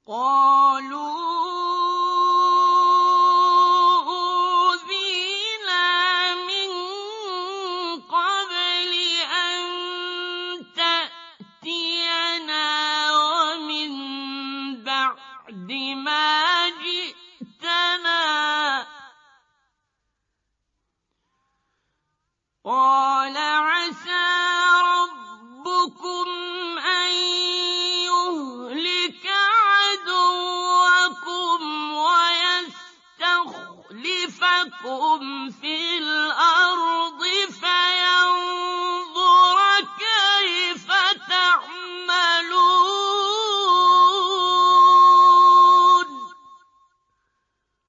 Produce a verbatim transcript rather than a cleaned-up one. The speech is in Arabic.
قالوا أوذينا من قبل أن تأتينا ومن بعد ما جئتنا قال عسى ربكم أن يهلك عدوكم ويستخلفكم في